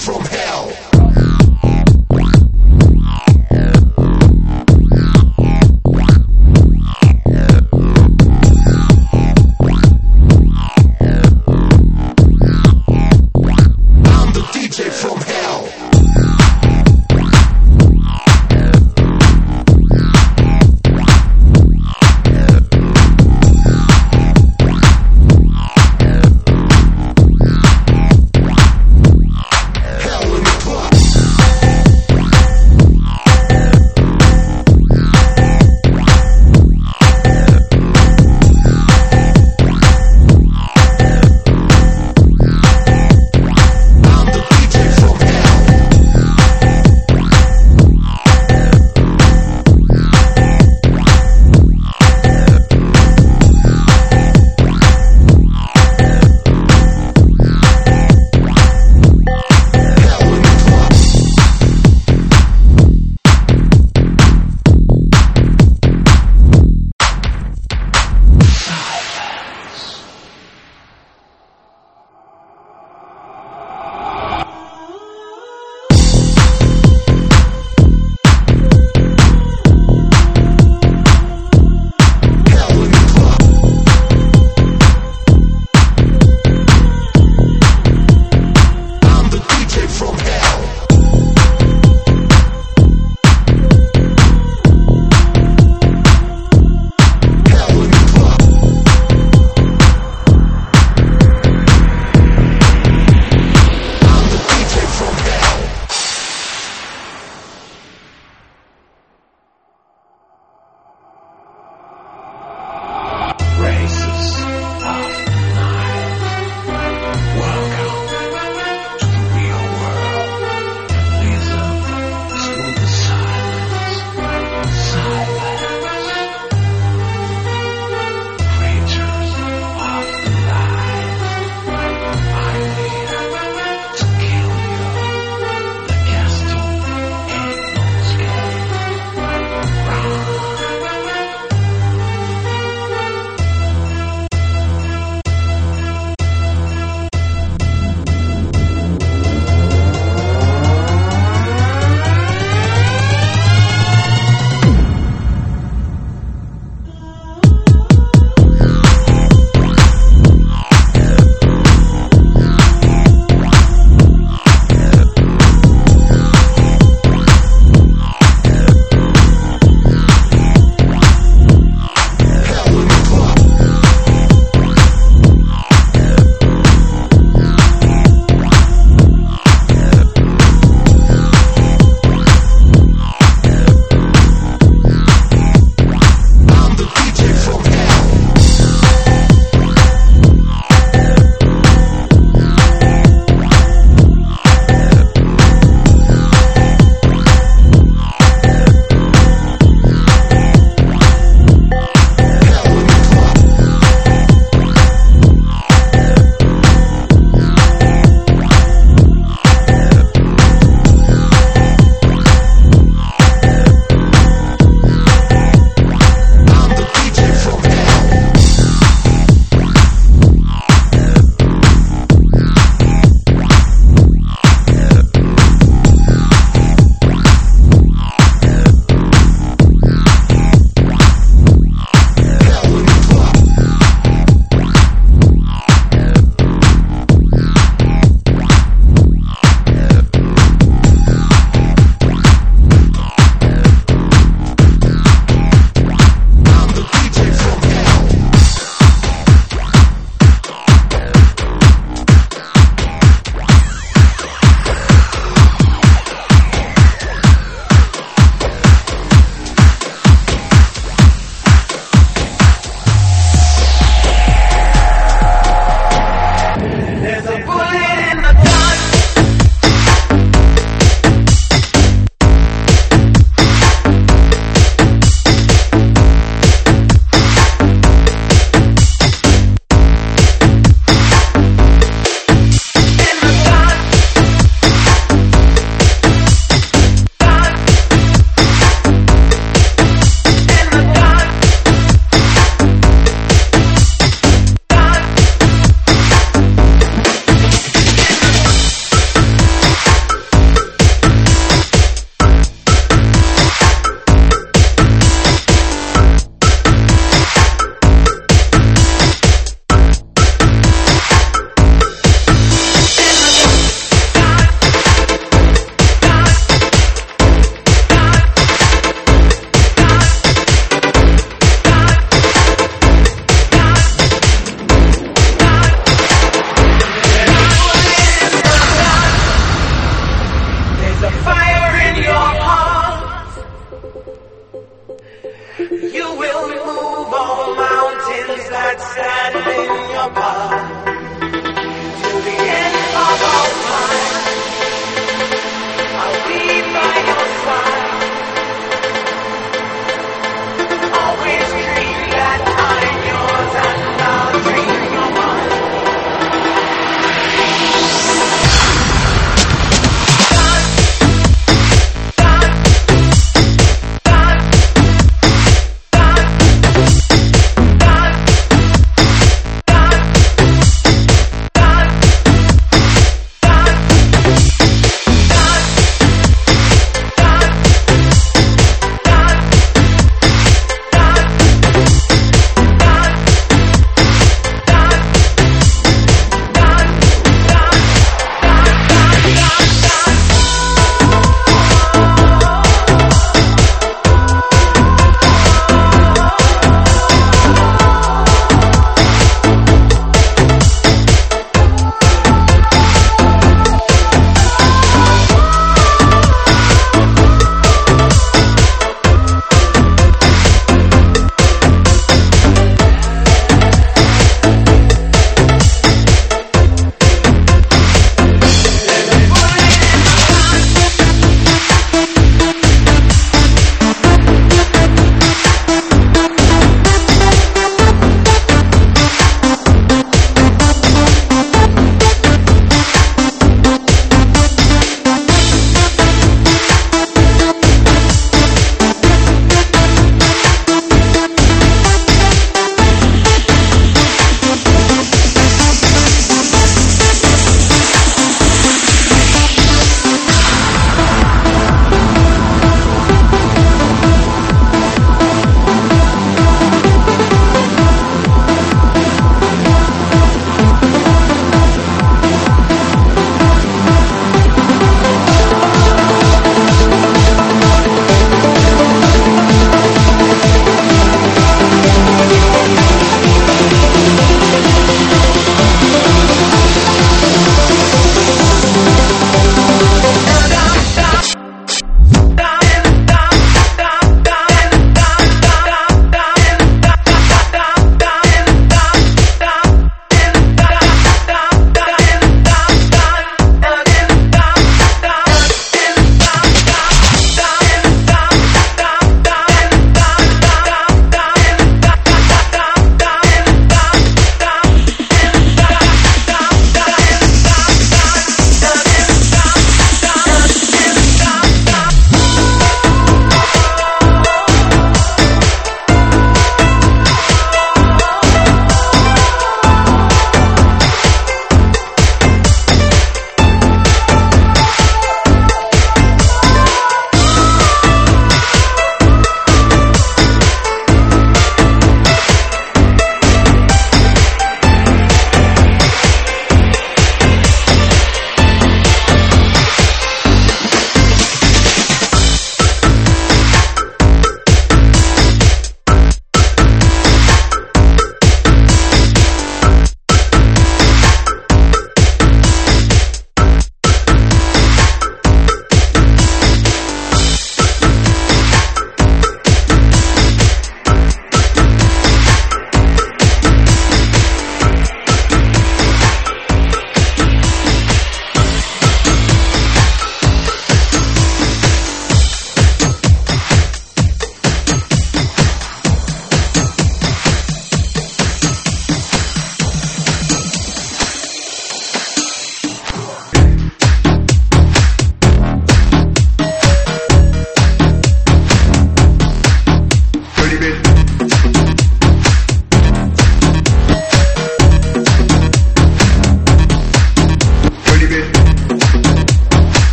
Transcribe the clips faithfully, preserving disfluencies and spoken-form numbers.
from hell. I'm the D J from hell. Hell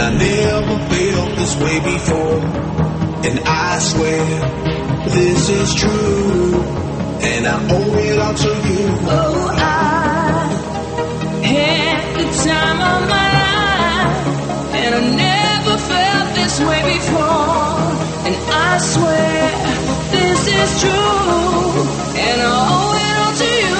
I never felt this way before. And I swear this is true, and I owe it all to you. Oh, I had the time of my life, and I never felt this way before. And I swear this is true, and I owe it all to you.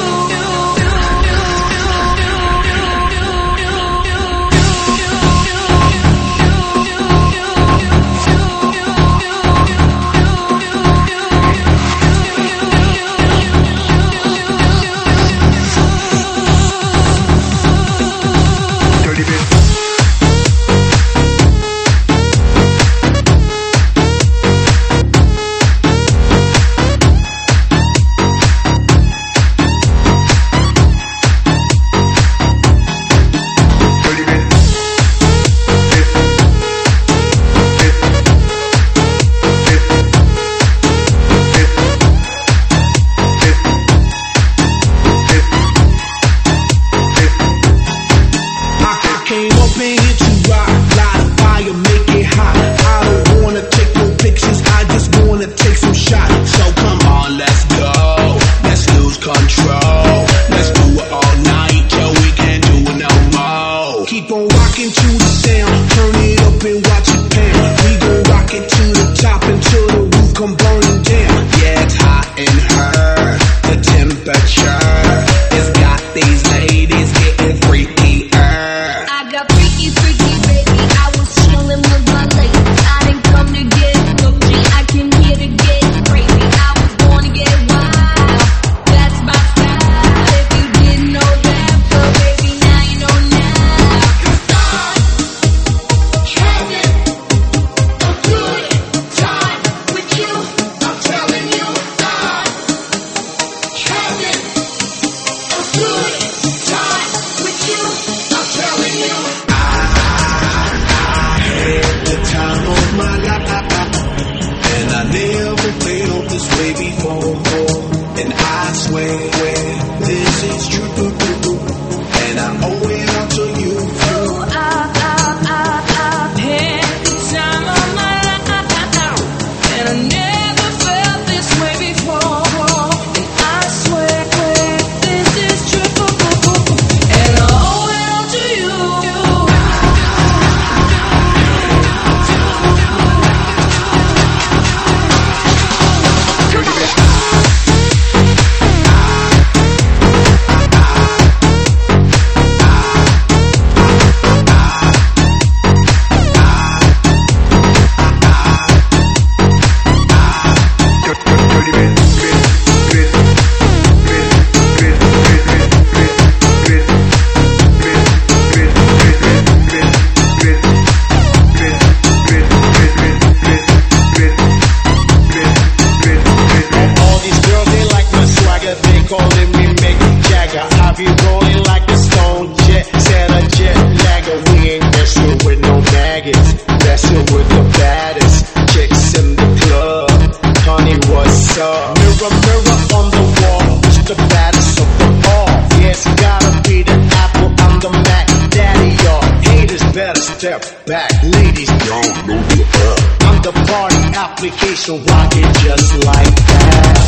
So rock it just like that.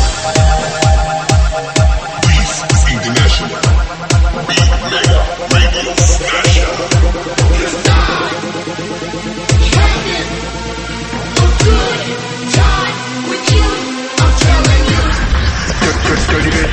International Beat Mega Radio Station. Having a good time with you, I'm telling you. Dirty bit.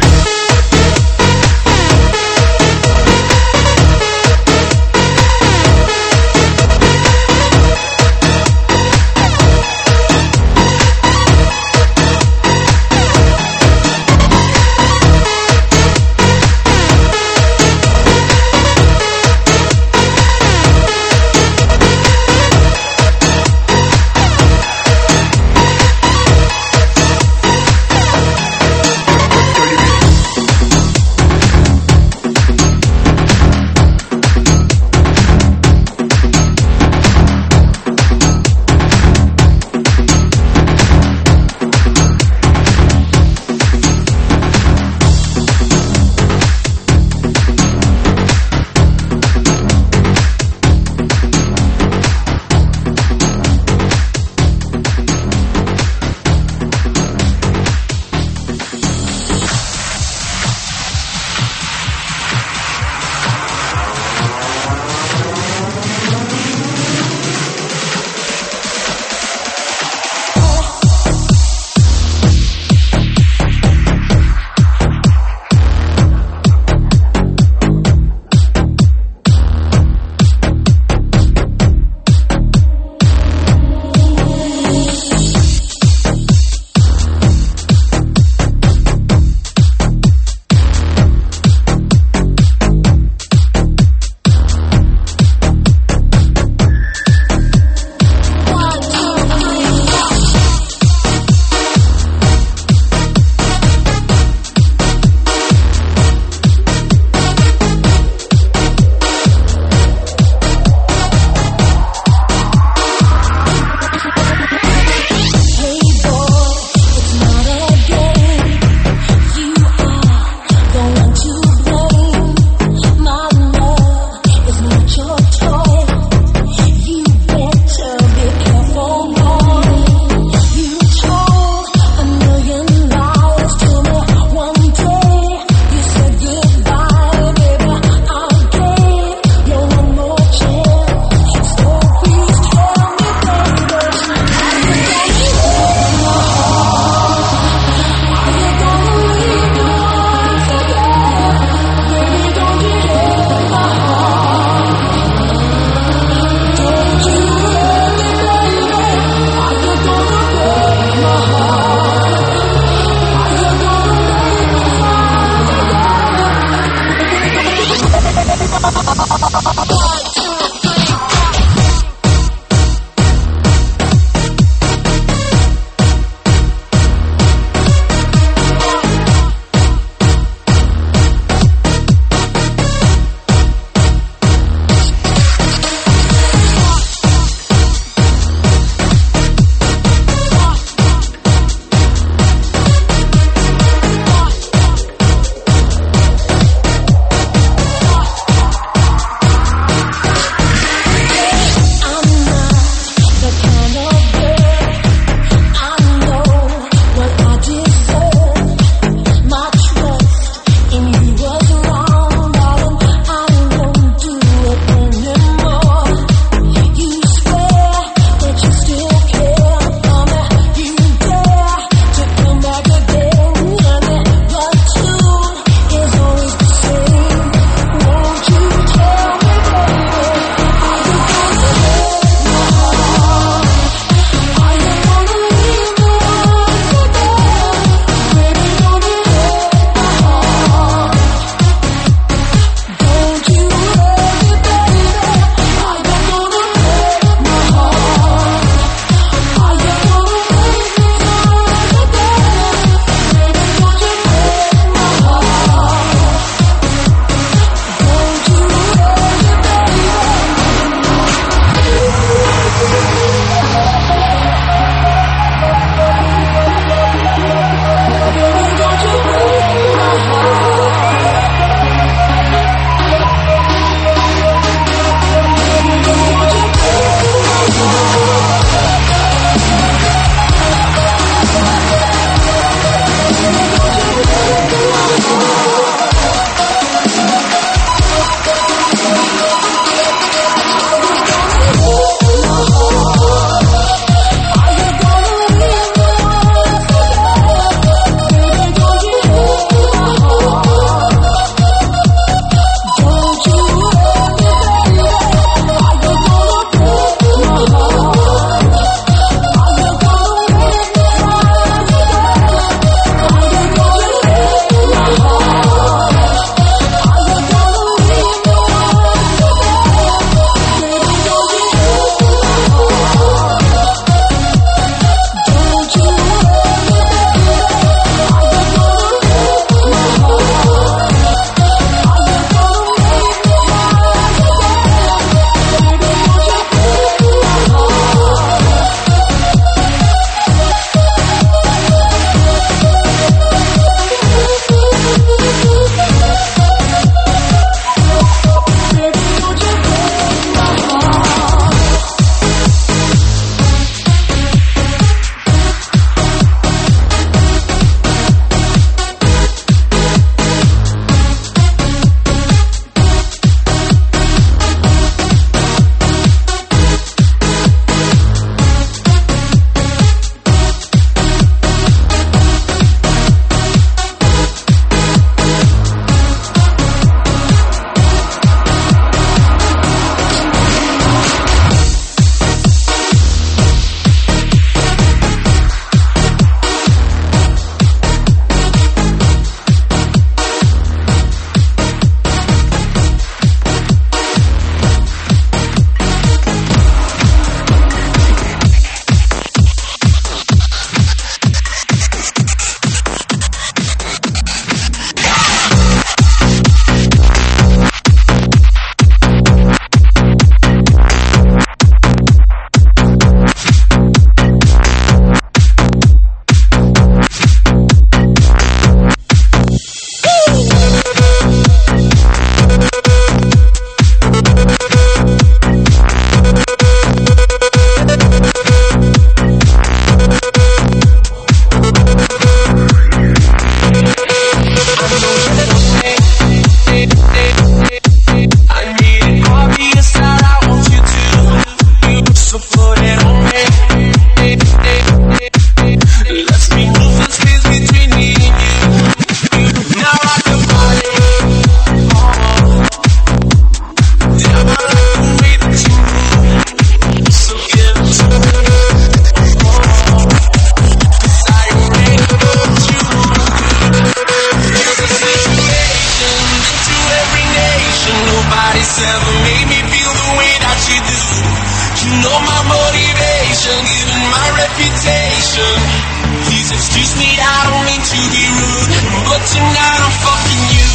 given my reputation. Please excuse me, I don't mean to be rude, but tonight I'm fucking you.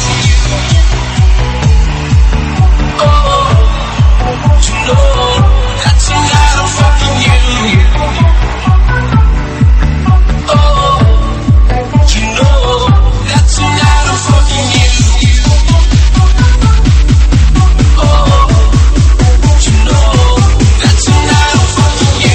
Oh, you know that tonight I'm fucking you. Oh, you know that tonight I'm fucking you. Oh, you know that tonight I'm fucking you.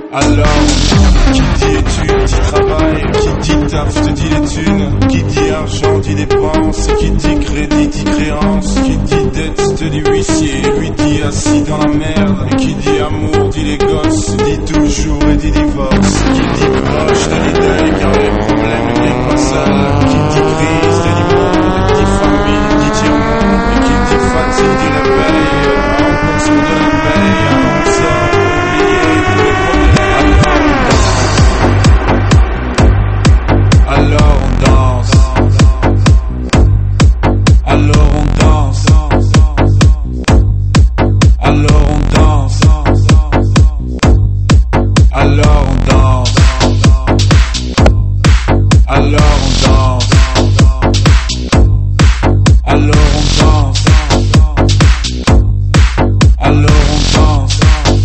Qui dit études, dit travail, qui dit taf, te dit les thunes, qui dit argent. dépense, qui dit crédit dit créance, qui dit dette te dit huissier, lui dit assis dans la merde, et qui dit amour dit les gosses, dit toujours et dit divorce, qui dit proche te dit deuil car les problèmes ne viennent pas seuls, qui dit crise te dit monde, et qui dit famille dit tiers-monde, et qui dit fatigue dit réveil, encore sur de la veille, avant ça, oublier tous les problèmes. Alors on danse, alors on danse, alors on danse, alors on danse, alors on danse, alors on danse, alors on danse,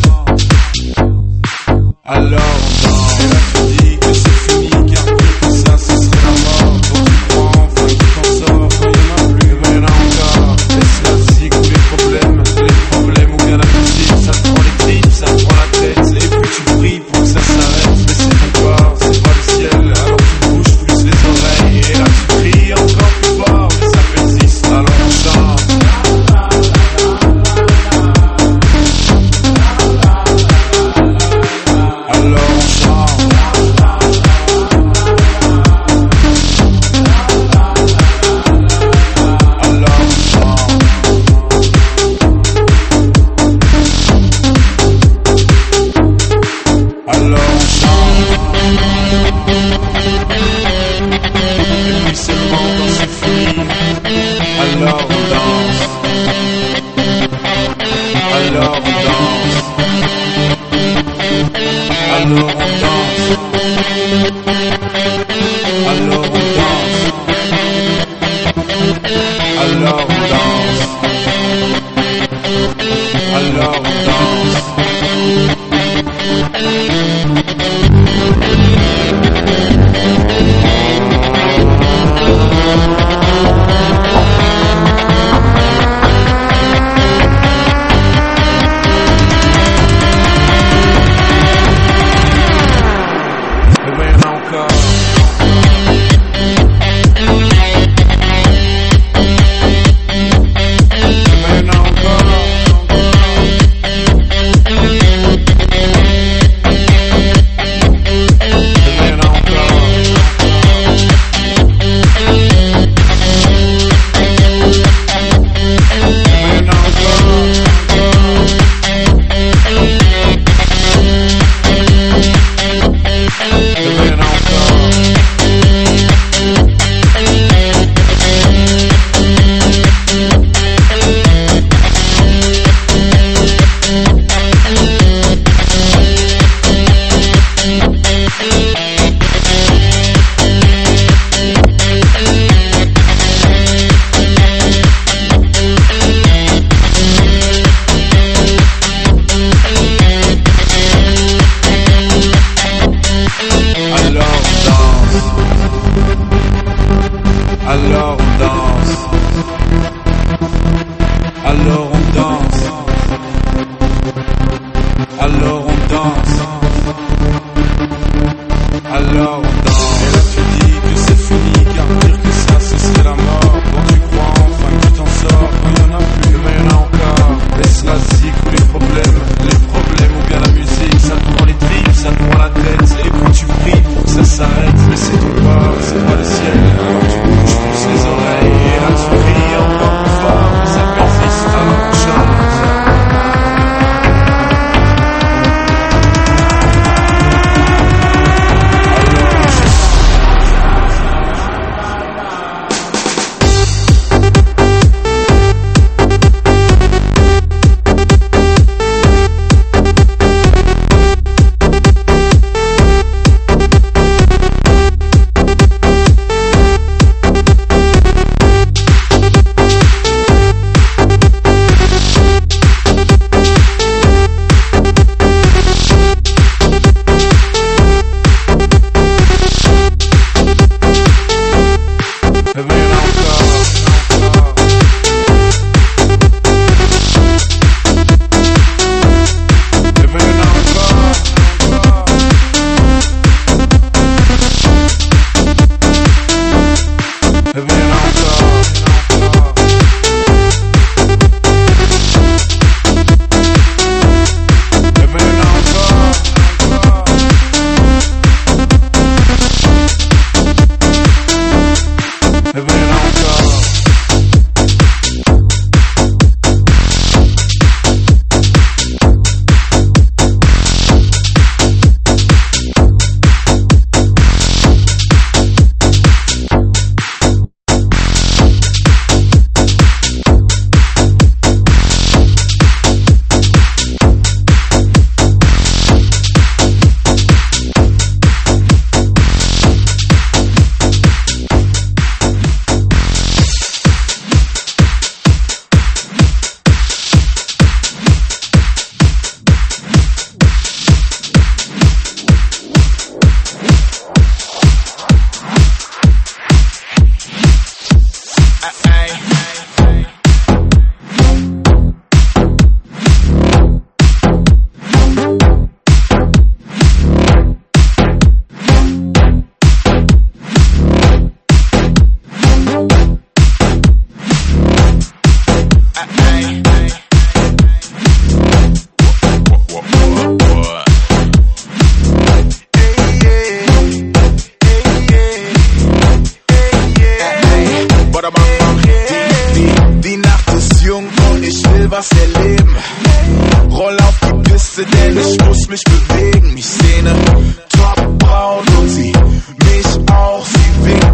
alors on danse. Et là tu dis que c'est fini car plus que ça ce serait la mort. Quand tu prends, enfin tu t'en sors. Quand y'en a plus, ben y'en a encore. Laisse la musique ou les problèmes, les problèmes ou bien la musique. Ça te prend les tripes, ça te prend la tête. Et puis tu pries pour que ça s'arrête. Mais c'est ton corps, c'est pas le ciel. Alors tu bouges plus les oreilles.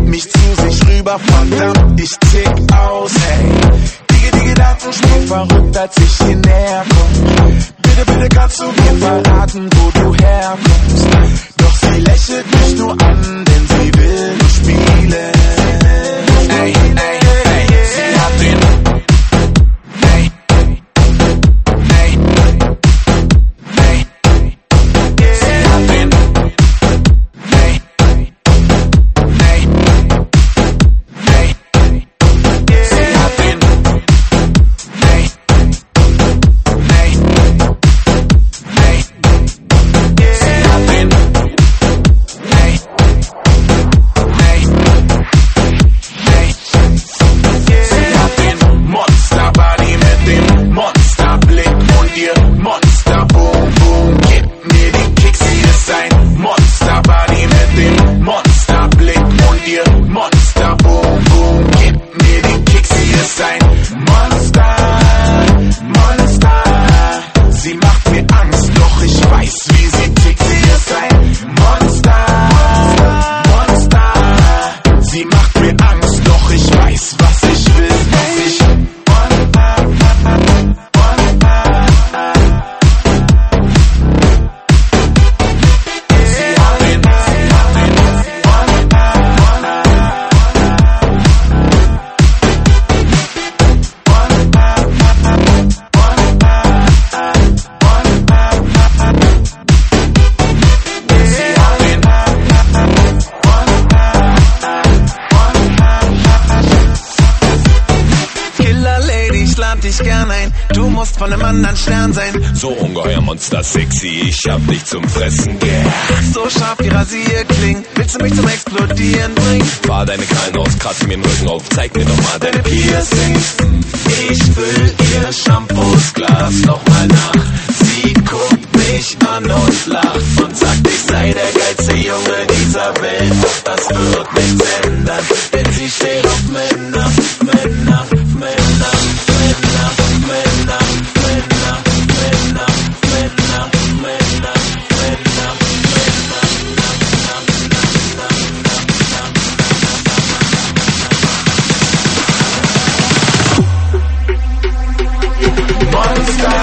mich zu sich rüber, verdammt, ich tick aus, ey. Die, die Gedanken spielen verrückt, als ich hier näher komm. Bitte, bitte kannst du mir verraten, wo du herkommst. Doch sie lächelt mich nur an, denn sie will nur spielen. Ey, ey, ey, sie hat den... Ey, ey, ey, sie hat den... Ey, ey, ey, sie hat den... Ey, ey, ey, sie hat den... Ey, ey, ey, sie hat den Monsterbody mit dem Monsterblick und ihr Monsterboom Boom. Gib mir die Kicks, sie ist ein Monsterbody mit dem Monsterblick und ihr Monsterboom Boom. Gib mir die Kicks, sie ist ein Monster, Monster. Sie macht mir Angst, doch ich weiß, wie sie tickt. Sie ist ein Monster, Monster. Sie macht mir Angst, doch ich weiß, was ich will, was ich Sie hat den, sie hat den, sie hat den. Killer Lady, ich lad dich gern ein. Du musst von einem anderen Stern sein. So ungeheuer Monster sexy, ich hab dich zum Fressen gern. So scharf wie Rasierklingen. Willst du mich zum Explodieren bringen? Fahr deine Krallen aus, kratz mir den Rücken auf, zeig mir doch mal deine Deine Piercings. Piercings. Ich füll ihr Shampoosglas nochmal nach. Sie guckt mich an und lacht und sagt, ich sei der geilste Junge dieser Welt. Doch das wird nichts ändern, denn sie steht auf Männer, Männer, Männer, Männer, Männer, Männer, Männer, Männer, Männer, Männer, Monster.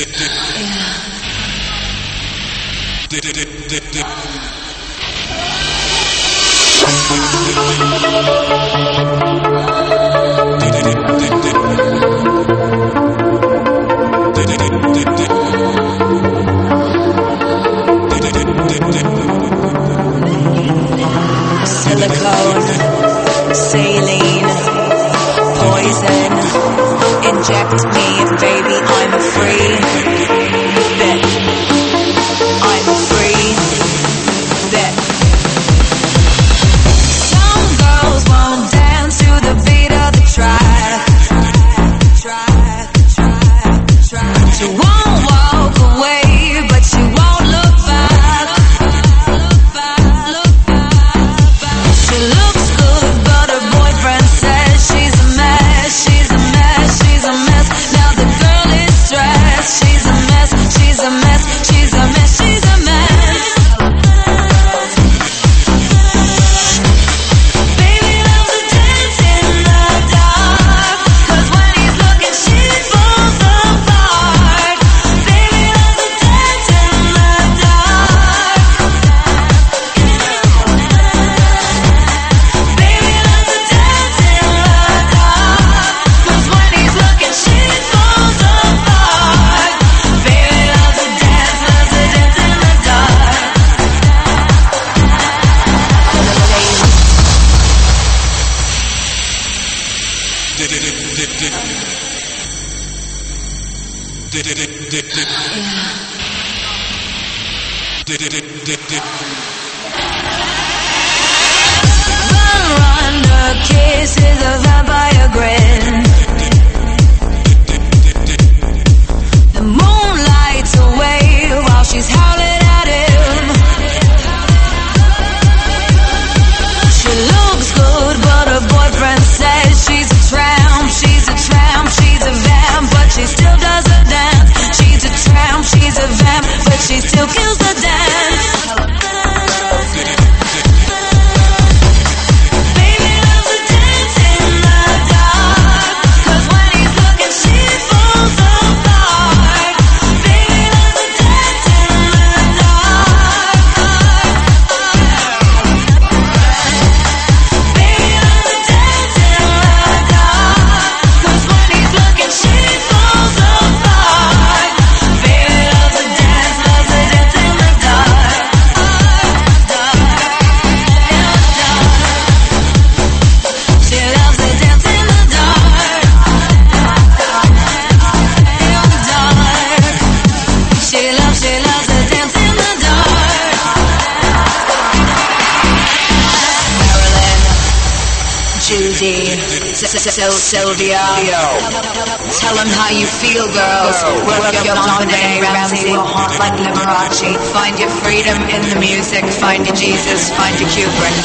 Silicone, saline, poison, inject me and baby I'm free. Bitch, I'm free. Bitch. Some girls won't dance to the beat of the track. Track, track, track. She won't walk away, but she won't look back. Look back, look back. She looks good, but her boyfriend says she's a mess. She's a mess, she's a mess. Now the girl is stressed. She's a mess, she's a mess, she's a mess, she's a mess. Baby loves to dance in the dark, 'cause when he's looking she falls apart. Baby loves to dance in the dark. Baby loves to dance in the dark, 'cause when he's looking she falls apart. Baby loves to dance, loves to dance in the dark. Run, run, her kiss is a vampire grin. The moon lights away while she's howling at him. She looks good, but her boyfriend says she's a tramp. She's a tramp, she's a vamp, but she still does the dance. She's a tramp, she's a vamp, but she still kills the dance. Baby loves to dance in the dark, 'cause when he's looking she falls apart. Baby loves to dance in the dark. Baby loves to dance in the dark, 'cause when he's looking she falls apart. Baby loves to dance, loves to dance in the dark. She loves to dance in the dark. She loves, she loves to dance in the dark. Marilyn, Judy, Sylvia. Tell them how you feel, girls. Work your Dominic Ramsey, will haunt like Liberace. Find your freedom in the music. Find your Jesus, find your Kubrick.